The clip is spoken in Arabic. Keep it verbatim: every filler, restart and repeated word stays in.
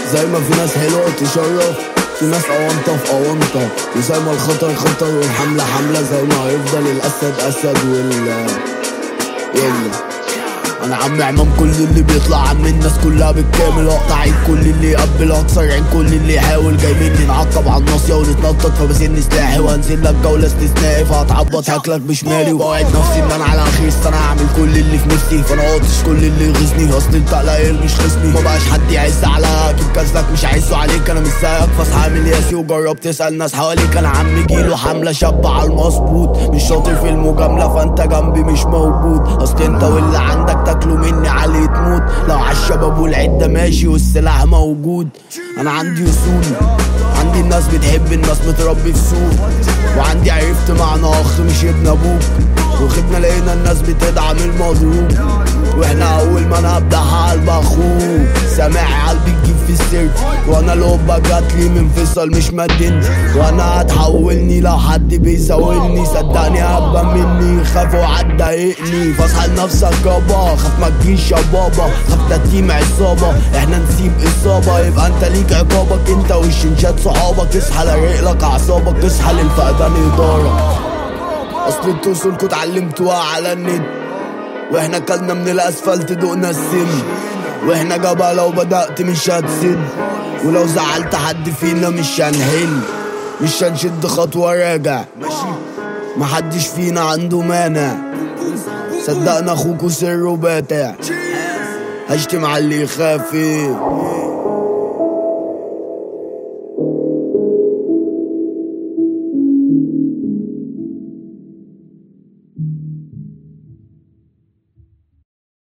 زي ما في ناس حلوة تشرف، في ناس أونطة في أونطة، وزي ما الخطر خطر والحملة حملة، زي ما هيفضل الأسد أسد وال يلا. انا عم عمام كل اللي بيطلع عم الناس كلها بالكامل، اقطع عيد كل اللي يقبل، اكسر عين كل اللي يحاول، جاي مني نعقب على الناصيه ونتنطط، فبسن سلاحي وانزل لك جوله استثنائي، فهتعبط هاكلك بشمالي، وبوعد نفسي ان انا على خير انا هعمل كل اللي في نفسي، فانا قاطش كل اللي يغيظني، اصل انت قليل مش خصني، ما بقاش حد يعز عليك كذلك مش عايزه عليك، انا مش زيك فاصحى ياسي وجرب تسال ناس حواليك، انا عم جيله حمله شاب على المظبوط، مش شاطر في المجامله فانت جنبي مش موجود، اصل انت واللي عندك تاكلوا مني عليه تموت، لو عالشباب والعده ماشي والسلاح موجود، انا عندي اصول، عندي الناس بتحب الناس متربي في سوق، وعندي عرفت معنى اخ مش ابن ابوك، وخدنا لقينا الناس بتدعم المضروب، واحنا اول ما انا ابدعها قلب اخوك، سامع قلبي تجيب في السر، وانا القبه جاتلي من فيصل مش مدين، وانا هتحولني لو حد بيزاولني، صدقني هبقى مني خافوا هتضايقني، فاصحى لنفسك يابا، خاف ما تجيش يا بابا، خاف تتيم عصابه، احنا نسيب اصابه، يبقى انت ليك عقابك انت والشنشات صحابك، اصحى لرقلك اعصابك، اصحى للفقدان اداره، اصل انتوا اصولكوا اتعلمتوها على النت، واحنا كلنا من الاسفلت دقنا السم، واحنا جبهة لو بدأت مش هتسد، ولو زعلت حد فينا مش هنحل، مش هنشد خطوة راجع، محدش فينا عنده مانع، صدقنا اخوكوا سره باتع، هشتم على اللي يخاف.